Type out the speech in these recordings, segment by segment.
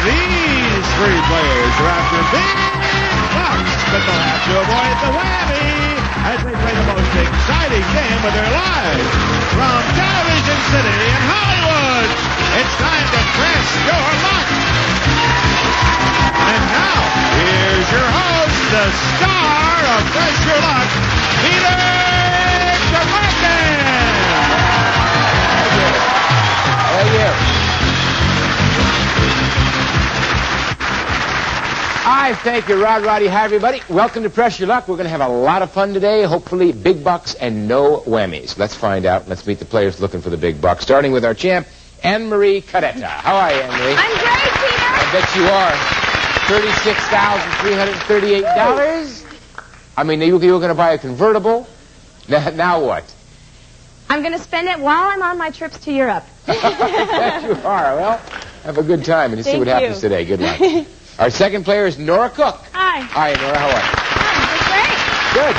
These three players are after big bucks, but they'll have to avoid the whammy as they play the most exciting game of their lives. From Television City in Hollywood, it's time to press your luck. And now, here's your host, the star of Press Your Luck, Peter DeMarcus. Thank you. Hi, thank you, Rod Roddy. Hi, everybody. Welcome to Press Your Luck. We're going to have a lot of fun today. Hopefully, big bucks and no whammies. Let's find out. Let's meet the players looking for the big bucks, starting with our champ, Anne-Marie Cadetta. How are you, Anne-Marie? I'm great, Peter. I bet you are. $36,338. I mean, you were going to buy a convertible. Now what? I'm going to spend it while I'm on my trips to Europe. I bet you are. Well, have a good time and see what happens today. Good luck. Our second player is Nora Cook. Hi. Hi, Nora. How are you?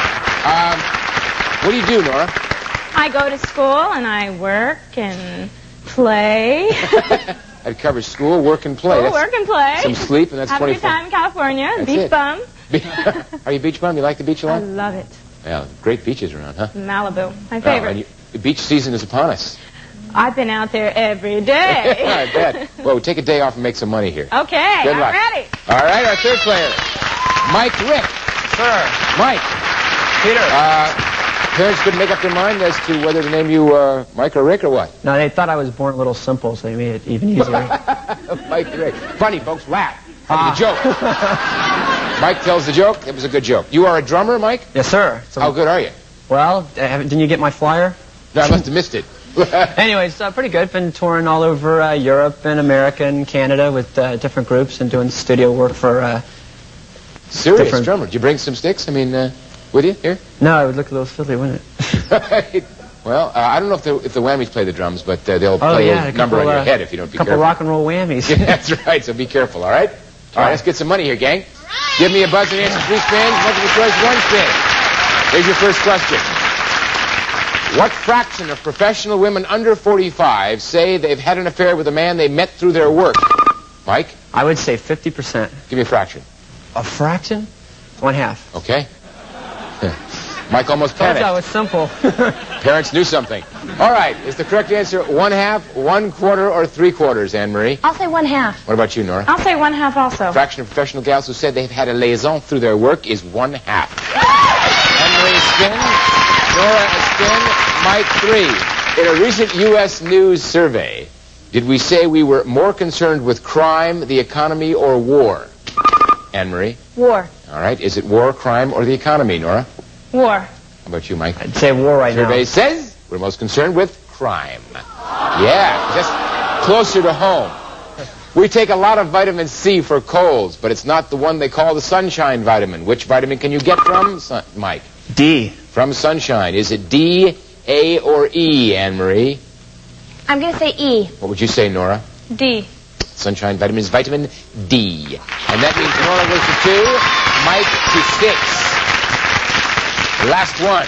I'm Good. doing great. What do you do, Nora? I go to school and I work and play. That covers school, work, and play. School, work, and play. Some sleep, and that's Have 24. a good time in California. That's Beach it. bum. Are you a beach bum? You like the beach a I lot? love it. Yeah, great beaches around, huh? Malibu. My Oh, favorite. and the beach season is upon us. I've been out there every day. I bet. Well, we'll take a day off and make some money here. Okay, Good I'm luck. ready. All right, our third player, Mike Rick. Sir. Mike. Peter. Parents couldn't make up their mind as to whether to name you Mike or Rick or what? No, they thought I was born a little simple, so they made it even easier. Mike Rick. Funny, folks. Laugh. That was a joke. Mike tells the joke. It was a good joke. You are a drummer, Mike? Yes, sir. So, How good are you? well, didn't you get my flyer? No, I must have missed it. Anyways, pretty good. Been touring all over Europe and America and Canada with different groups and doing studio work for... Serious different- drummer. Did you bring some sticks? I mean, with you here? No, it would look a little silly, wouldn't it? Well, I don't know if the whammies play the drums, but they'll play a number on your head if you don't be careful. A couple rock and roll whammies. Yeah, that's right, so be careful, all right? All right, let's get some money here, gang. Give me a buzz and answer 3 spins, multiple choice 1 spin. Here's your first question. What fraction of professional women under 45 say they've had an affair with a man they met through their work? Mike? I would say 50%. Give me a fraction. A fraction? 1/2. Okay. Mike almost Told you I panicked. was simple. Parents knew something. All right, is the correct answer 1/2, 1/4, or 3/4, Anne-Marie? I'll say 1/2. What about you, Nora? I'll say 1/2 also. Fraction of professional gals who said they've had a liaison through their work is 1/2. Anne-Marie a spin, Nora a spin, Mike 3. In a recent U.S. News survey, did we say we were more concerned with crime, the economy, or war? Anne-Marie? War. All right, is it war, crime, or the economy, Nora? War. How about you, Mike? I'd say war right now. Survey says we're most concerned with crime. Yeah, just closer to home. We take a lot of vitamin C for colds, but it's not the one they call the sunshine vitamin. Which vitamin can you get from, Mike? D. From sunshine. Is it D, A, or E, Anne-Marie? I'm going to say E. What would you say, Nora? D. Sunshine vitamin is vitamin D. And that means Nora was to 2, Mike to 6. Last one.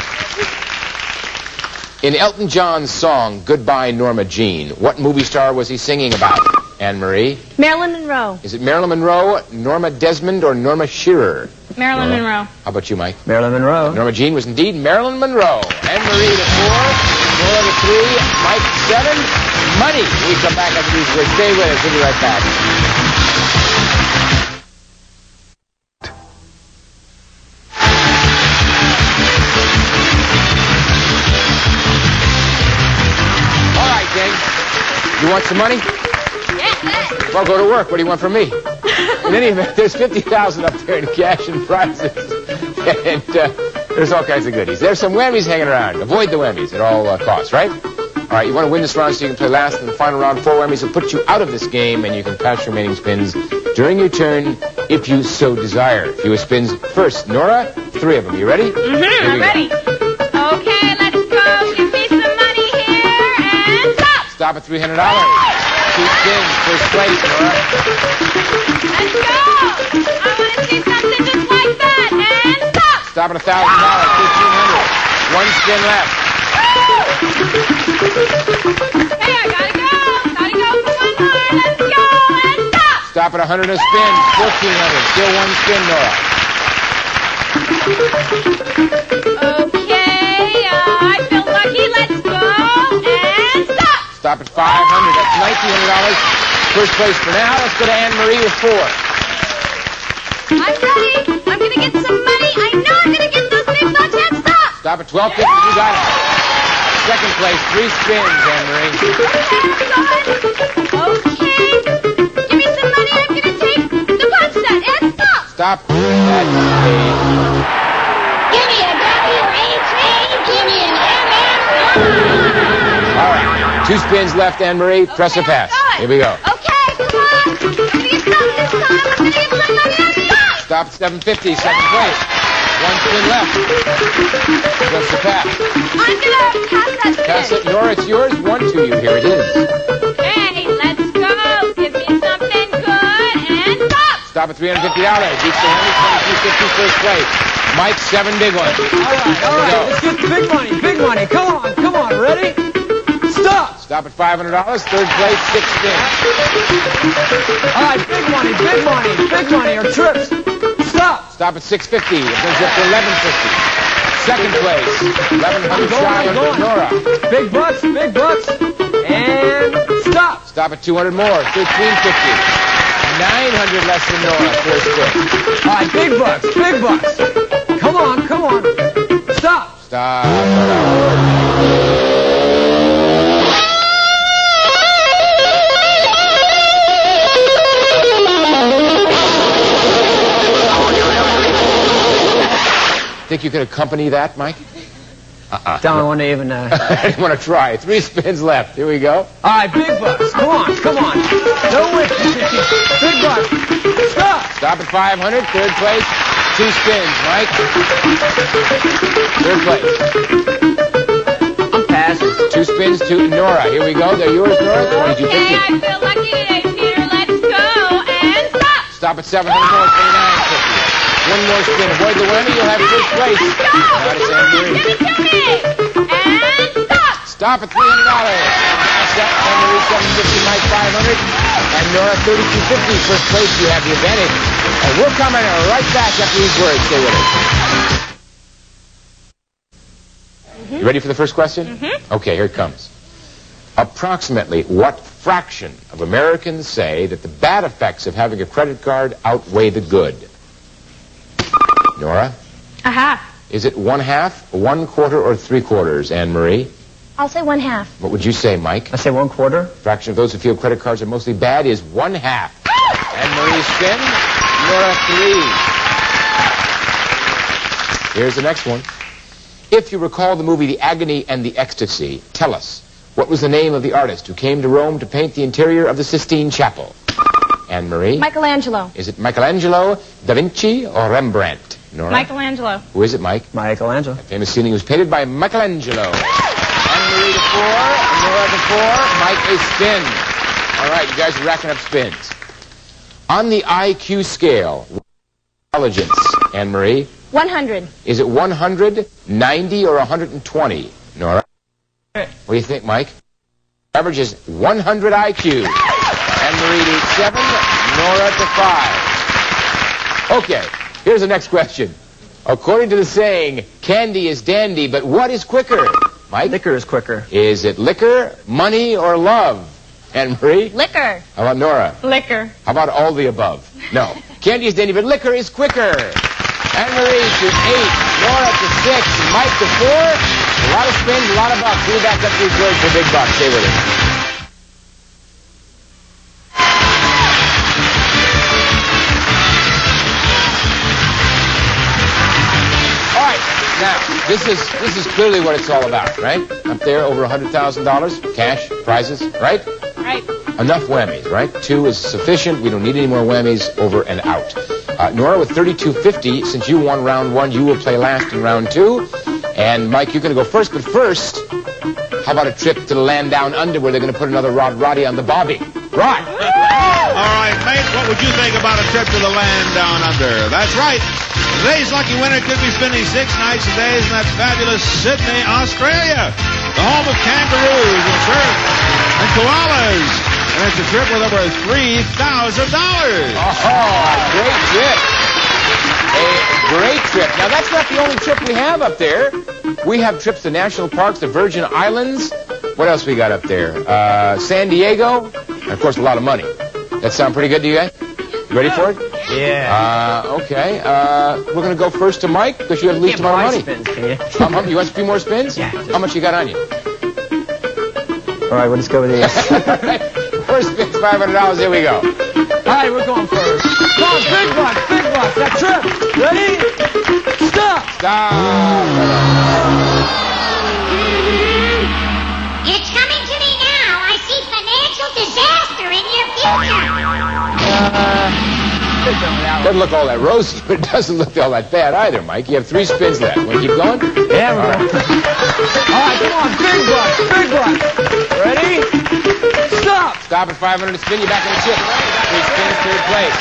In Elton John's song, Goodbye Norma Jean, what movie star was he singing about? Anne-Marie? Marilyn Monroe. Is it Marilyn Monroe, Norma Desmond, or Norma Shearer? Marilyn Nora? Monroe. How about you, Mike? Marilyn Monroe. Norma Jean was indeed Marilyn Monroe. Anne-Marie to 4, Nora to 3, Mike to 7. Money. We come back after these words. Stay with us. We'll be right back. All right, gang. You want some money? Yes. Well, go to work. What do you want from me? In any event, there's $50,000 up there in cash and prizes. And there's all kinds of goodies. There's some whammies hanging around. Avoid the whammies at all costs, right? All right, you want to win this round so you can play last in the final round. 4 whammies will put you out of this game, and you can pass your remaining spins during your turn if you so desire. Fewest spins first. Nora, 3 of them. You ready? I'm ready. Okay, let's go. Give me some money here and stop. Stop at $300. 2 spins. First place, Nora. Let's go. I want to see something just like that and stop. Stop at $1,000. 1,500. 1 spin left. Hey, I gotta go. Gotta go for 1 more. Let's go and stop. Stop at 100 a spin. 1,400. Still one spin, Nora. Okay, I feel lucky. Let's go. And stop. Stop at 500. That's $1,900. First place for now. Let's go to Anne Marie with 4. I'm ready. I'm going to get some money. I know I'm going to get those big bucks. And stop. Stop at 1250. You got it. Second place, 3 spins, Anne Marie. Okay. Give me some money. I'm going to take the punch set. And stop. Stop at 8. Give me a W-H-A. Give me an M-M. All right. 2 spins left, Anne Marie. Press or pass. Here we go. Okay, come on. I'm going to get some this time. I'm going to get some money. And stop. Stop at 750. Second place. 1 spin left. Press or pass. I'm going to pass that spin. Pass it. Nora, it's yours. 1 to you. Here it is. Okay, let's go. Give me something good and stop. Stop at $350. Beats the Henry. 2250 first place. Mike, 7 big ones. All right. Let's get big money, big money. Come on. Ready? Stop. Stop at $500. Third place, 6 spins. All right, big money or trips. Stop. Stop at $650. It brings you up to $1150. Second place, $1,100 shy under Nora. Big bucks, and stop. Stop at 200 more, $1,350. 900 less than Nora, first spin. All right, big bucks. Come on. Stop. Stop. Think you could accompany that, Mike? Don't want to even... I didn't want to try. 3 spins left. Here we go. All right, big bucks. Come on. No way. Big bucks. Stop. Stop at 500. Third place. 2 spins, Mike. Third place. I'm passing. 2 spins to Nora. Here we go. They're yours, Nora. Okay, 2250. I feel lucky today, Peter. Let's go and stop. Stop at 700 more. 2950. 1 more spin. Avoid the whammy. You'll have first place. Stop. Now it's Anne Marie. Give it to me. And stop. Stop at $300. Set Anne Marie 750, Mike 500, and Nora 3250. First place, you have the advantage. And we're coming right back after these words. Stay with us. You ready for the first question? Okay, here it comes. Approximately what fraction of Americans say that the bad effects of having a credit card outweigh the good? Nora? A half. Is it 1/2, 1/4, or 3/4, Anne Marie? I'll say 1/2. What would you say, Mike? I say 1/4. Fraction of those who feel credit cards are mostly bad is 1/2. Anne Marie spin. Nora 3. Here's the next one. If you recall the movie The Agony and the Ecstasy, tell us, what was the name of the artist who came to Rome to paint the interior of the Sistine Chapel? Anne Marie? Michelangelo. Is it Michelangelo, Da Vinci, or Rembrandt? Nora? Michelangelo. Who is it, Mike? Michelangelo. The famous ceiling was painted by Michelangelo. Anne Marie to 4, Nora to 4, Mike a spin. All right, you guys are racking up spins. On the IQ scale, intelligence, Anne Marie? 100. Is it 100, 90, or 120? Nora? What do you think, Mike? Average is 100 IQ. Anne Marie to 7, Nora to 5. Okay, here's the next question. According to the saying, candy is dandy, but what is quicker? Mike? Liquor is quicker. Is it liquor, money, or love? Anne Marie? Liquor. How about Nora? Liquor. How about all the above? No. Candy is dandy, but liquor is quicker. Anne Marie to 8, Nora to 6, Mike to 4. A lot of spins, a lot of bucks. We'll be back up to these words for big bucks. Stay with us. All right. Now, this is clearly what it's all about, right? Up there, over $100,000, cash, prizes, right? Right. Enough whammies, right? 2 is sufficient. We don't need any more whammies. Over and out. Nora, with 3250, since you won round 1, you will play last in round 2. And Mike, you're going to go first. But first, how about a trip to the land down under where they're going to put another Rod Roddy on the bobby? Rod! All right, mate, what would you think about a trip to the land down under? That's right. Today's lucky winner could be spending 6 nighs and days in that fabulous Sydney, Australia, the home of kangaroos and surf and koalas. And it's a trip with over $3,000. Oh, great trip. A great trip. Now, that's not the only trip we have up there. We have trips to national parks, the Virgin Islands. What else we got up there? San Diego. And, of course, a lot of money. That sound pretty good to you guys? You ready for it? Yeah. Okay. We're going to go first to Mike because you have the least amount of money. Spins, can you? You want a few more spins? Yeah. How much you got on you? All right, we'll just go with these. First spin's $500. Here we go. All right, we're going first. Come on, big bucks, big bucks. That trip. Ready? Stop. Stop. It's coming to me now. I see financial disaster in your future. Doesn't look all that rosy, but it doesn't look all that bad either, Mike. You have 3 spins left. Want to keep going? Yeah, we're going. All right, come on, big bucks, big bucks. Ready? Stop. Stop at 500 to spin. You're back in the chip. 3 spins, third place.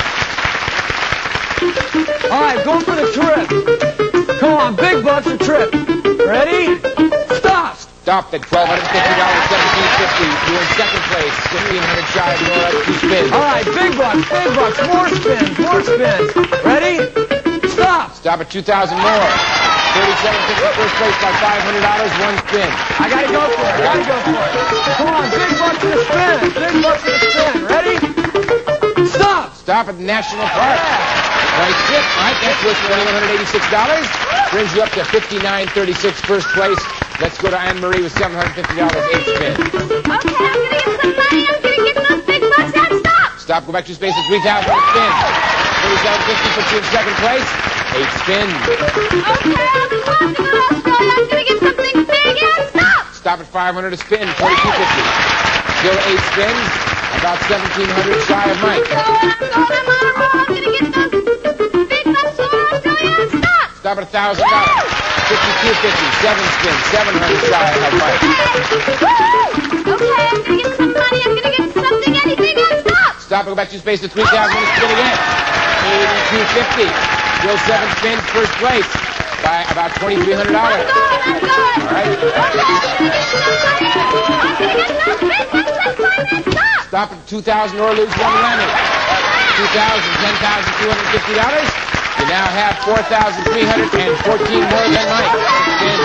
All right, go for the trip. Come on, big bucks a trip. Ready? Stop. Stop at $1,250, $1,750. You're in second place. 1,500 shy. You're up 2 spins. All right, big bucks, more spins, more spins. Ready? Stop. Stop at 2,000 more. 37.50 first place by $500, 1 spin. I gotta go for it. Come on, big bucks in a spin. Big bucks in a spin. Ready? Stop. Stop at the National Park. Nice trip, Mike. That's worth $2,186. Brings you up to $59.36 first place. Let's go to Anne-Marie with $750, 8 spins. Okay, I'm gonna get some money. I'm gonna get those big bucks and stop. Stop, go back to space at 3,000 spins. $37.50 puts you in second place. 8 spins. Okay, I'll be walking to Australia. I'm gonna get something big and stop. Stop at 500 to spin, $42.50. Still 8 spins, about 1,700 shy of Mike. I'm on a roll. I'm gonna get those big bucks to Australia and stop. Stop at $1,000. $52.50, 7 spins, 700 shy of Mike. Okay, I'm gonna get some money. I'm gonna get something, anything, and stop. Stop, go back to space at 3,000 to spin again. $82.50. Still 7 spins, first place by about $2,300. I'm going. All right. Okay, I'm gonna get some money. I'm gonna get those big bucks and stop. Stop at 2,000 or lose 1 whammy. 2,000, $10,250. You now have 4,314 more than Mike. Spin.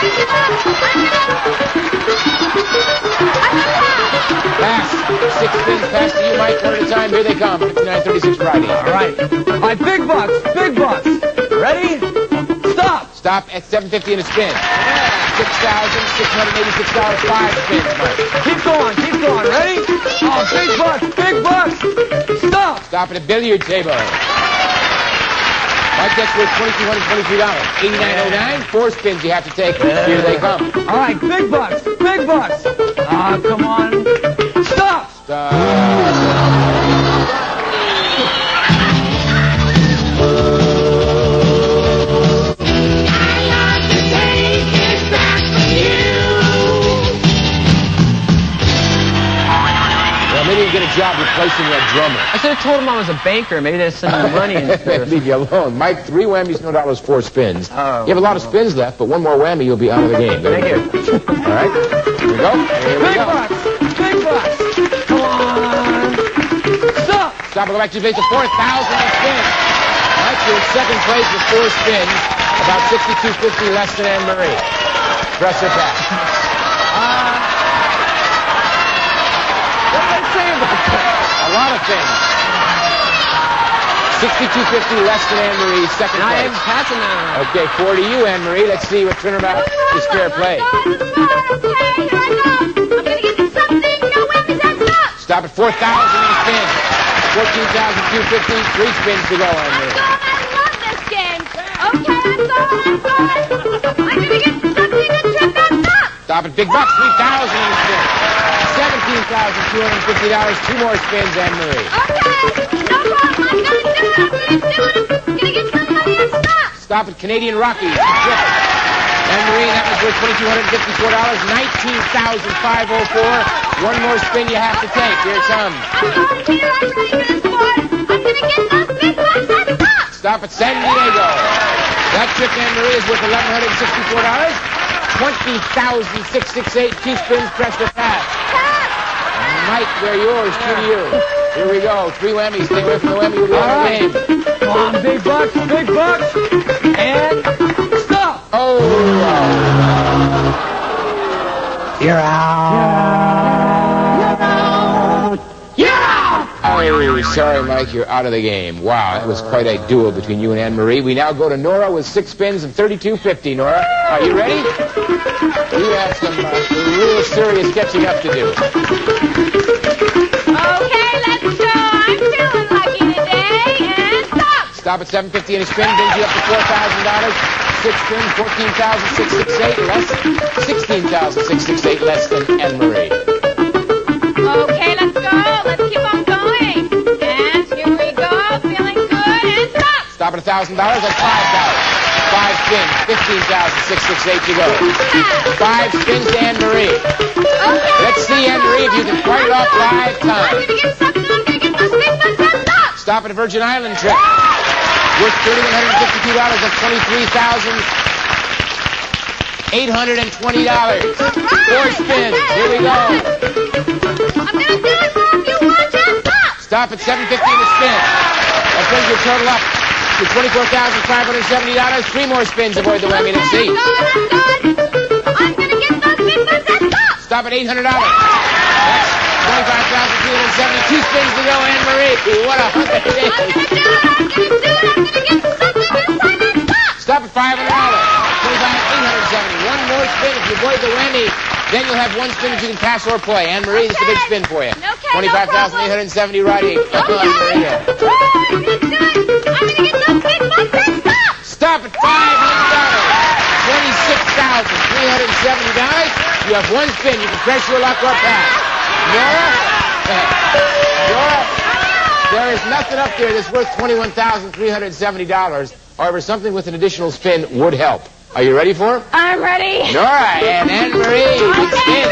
Pass. 6 spins. Pass to you, Mike. One at a time. Here they come. 59.36 Friday. All right. All right, big bucks, big bucks. Ready? Stop. Stop at $750 in a spin. $6,686. 5 spins, Mike. Keep going. Ready? Oh, big bucks. Stop. Stop at a billiard table. Mike, that's worth $2,223. $89.09. 4 spins you have to take. Here they come. All right, big bucks. Ah, come on. Stop. Maybe you get a job replacing that drummer. I should have told him I was a banker. Maybe they'd send me money instead. Leave you alone. Mike, 3 whammies, no dollars, 4 spins. Oh. You have a lot of spins left, but 1 more whammy, you'll be out of the game. Thank you. All right. Here we go. Big bucks. Come on. Stop. Stop and go back to base of 4,000 spins. Mike, you're in second place with 4 spins. About $62.50 less than Anne-Marie. Press or pass. What did I say about that? A lot of things. $62.50 less than Anne-Marie, second I place. am passing that. Okay, 4 to you, Anne-Marie. Let's see what turnabout is fair play. Okay, here I go. I'm gonna get something. No whammies and stop. Stop at 4,000 in spin. 14,250. 3 spins to go, Anne-Marie. I love this game. Okay, I'm going. I'm gonna get something to trip and stop. Stop at big bucks. 3,000 in spin. $17,250. 2 more spins, Anne-Marie. Okay, no problem. I'm gonna do it. I'm gonna get some money and stop. Stop at Canadian Rockies. Anne-Marie, that was worth $2,254. $19,504. 1 more spin you have to take. Here it comes. I'm going here. I'm ready for this board. I'm gonna get those big bucks and stop. Stop at San Diego. That trip, Anne-Marie, is worth $1,164. $20,668. 2 spins, press or pass. Pass. Mike, they're yours. 2 to you. Here we go. 3 whammies. Stay away from the whammy. We'll be on the game. Come on, big bucks, and stop. Oh. You're out. Oh, sorry, Mike. You're out of the game. Wow, that was quite a duel between you and Anne-Marie. We now go to Nora with 6 spins of $32.50. Nora, are you ready? You have some real serious catching up to do. Okay, let's go. I'm feeling lucky today. And stop. Stop at $7.50 and a spin brings you up to $4,000. 6 spins, $14,668 less. $16,668 less than Anne-Marie. Okay, let's go. Let's keep on going. And here we go. Feeling good. And stop. Stop at $1,000. That's $5. 5 spins, $15,668 to go. 5 spins to Anne-Marie. Okay. Let's see, Anne-Marie, if you can fight it off 5 I'm times. going to get something. I'm going to get those big bucks. And stop. Stop at a Virgin Island trip. Worth $3,152. That's $23,820. 4 spins. Here we go. I'm going to do it for a few ones. And stop. Stop at $7.50 and a spin. That brings your total up to $24,570. 3 more spins. Avoid the whammy. Let's see. I'm going to get those big bucks. And stop. Stop at $800. That's $25,370. 2 spins to go, Anne-Marie. What a hunt that I'm going to is. do it. I'm going to do it. I'm going to get something this time. And stop. Stop at $500. $25,870. 1 more spin. If you avoid the whammy, then you'll have 1 spin that you can pass or play. Anne-Marie, this is a big spin for you. Okay, no $25,870 riding. Anne-Marie. I'm going to do it. I'm going to get those big bucks. And stop. Stop at $500. $26,370. You have 1 spin. You can press your luck or pass. Nora, there is nothing up there that's worth $21,370. However, something with an additional spin would help. Are you ready for it? I'm ready. Nora and Anne-Marie, big spin.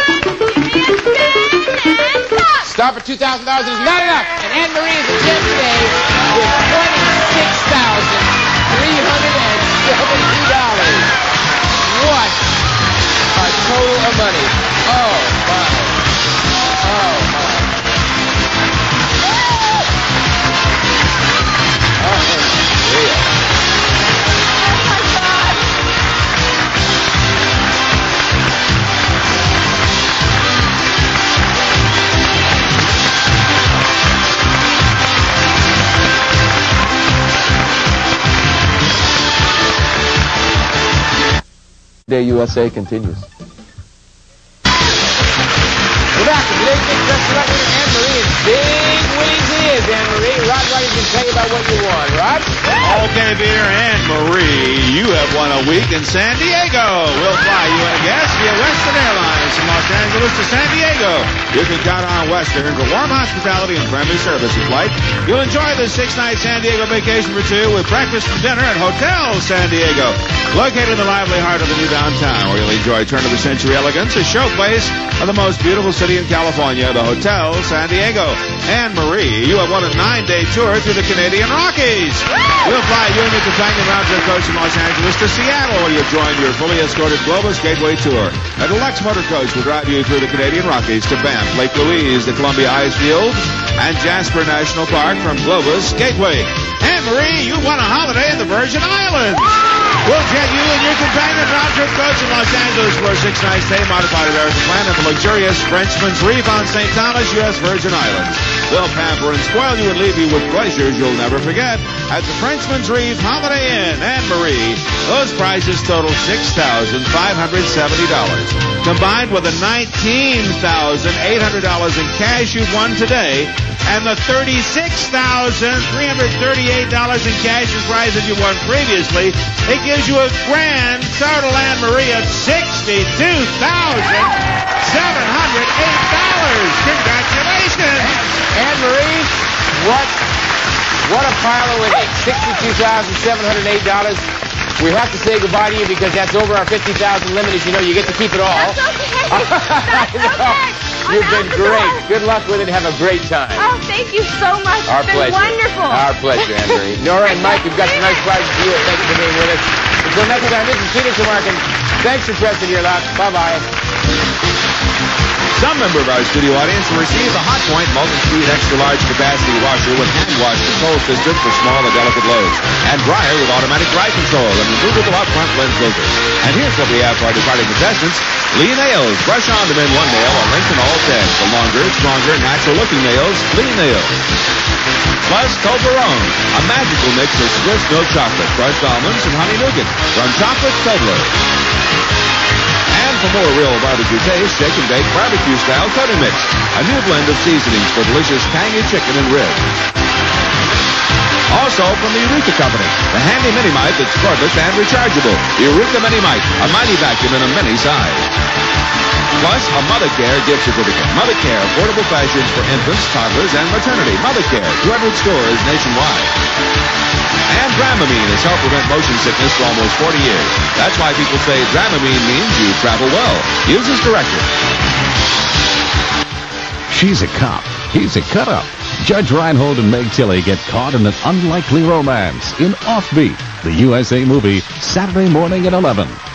Stop at $2,000 is not enough. And Anne-Marie is a champ today with $26,370. What a total of money. Oh, my. Oh, my. Unreal. Day USA continues. We're back with today's big best celebrity, Anne-Marie, and big winnings it is, Anne-Marie. Rod Roddy's going to tell you about what you won. Rod? Okay, dear Anne-Marie, you have won a week in San Diego. We'll fly you and a guest via Western Airlines from Los Angeles to San Diego. You can count on Western for warm hospitality and friendly service in flight. You'll enjoy the 6-night San Diego vacation for 2 with breakfast and dinner at Hotel San Diego. Located in the lively heart of the new downtown, where you'll enjoy turn-of-the-century elegance, a showplace of the most beautiful city in California, the Hotel San Diego. Anne-Marie, you have won a 9-day tour through the Canadian Rockies. We'll fly you and your companion round-trip coach from Los Angeles to Seattle, where you'll join your fully escorted Globus Gateway Tour. A deluxe motor coach will drive you through the Canadian Rockies to Banff, Lake Louise, the Columbia Ice Fields, and Jasper National Park from Globus Gateway. Anne-Marie, you won a holiday in the Virgin Islands. We'll jet you and your companion round-trip coach in Los Angeles for a 6-night stay modified American plan at the luxurious Frenchman's Reef on St. Thomas, U.S. Virgin Islands. They'll pamper and spoil you and leave you with pleasures you'll never forget at the Frenchman's Reef Holiday Inn. Anne-Marie, those prices total $6,570. Combined with the $19,800 in cash you won today and the $36,338 in cash and prize that you won previously, it gives you a grand total, Anne-Marie, of $62,708. Congratulations! Anne-Marie, what a pile of winnings. $62,708. We have to say goodbye to you because that's over our 50,000 limit. As you know, you get to keep it all. That's okay. That's okay. You've been great. Good luck with it. Have a great time. Oh, thank you so much. Our It's pleasure. been wonderful. Our pleasure, Anne-Marie. Nora and Mike, we've got some nice prizes for you. Thank you for being with us. Until next time, this is Peter Tomarken. Thanks for pressing your luck. Bye-bye. Some member of our studio audience will receive the Hot Point multi-speed extra-large capacity washer with hand-wash control system for small and delicate loads, and dryer with automatic dry control and removable up-front lens filter. And here's what we have for our departing contestants. Lee Nails. Brush on them in one nail or lengthen all 10. For longer, stronger, natural-looking nails, Lee Nails. Plus Toblerone, a magical mix of Swiss milk chocolate, crushed almonds, and honey nougat from Chocolate Toblerone. And for more real barbecue taste, shake and bake barbecue-style Cody Mix, a new blend of seasonings for delicious tangy chicken and ribs. Also from the Eureka Company, the handy mini-mite that's cordless and rechargeable. Eureka Mini-Mite, a mighty vacuum in a mini size. Plus, a Mothercare gift certificate. Mothercare, affordable fashions for infants, toddlers, and maternity. Mothercare, 200 stores nationwide. And Dramamine has helped prevent motion sickness for almost 40 years. That's why people say Dramamine means you travel well. Use as directed. She's a cop. He's a cut-up. Judge Reinhold and Meg Tilly get caught in an unlikely romance in Offbeat, the USA movie, Saturday morning at 11.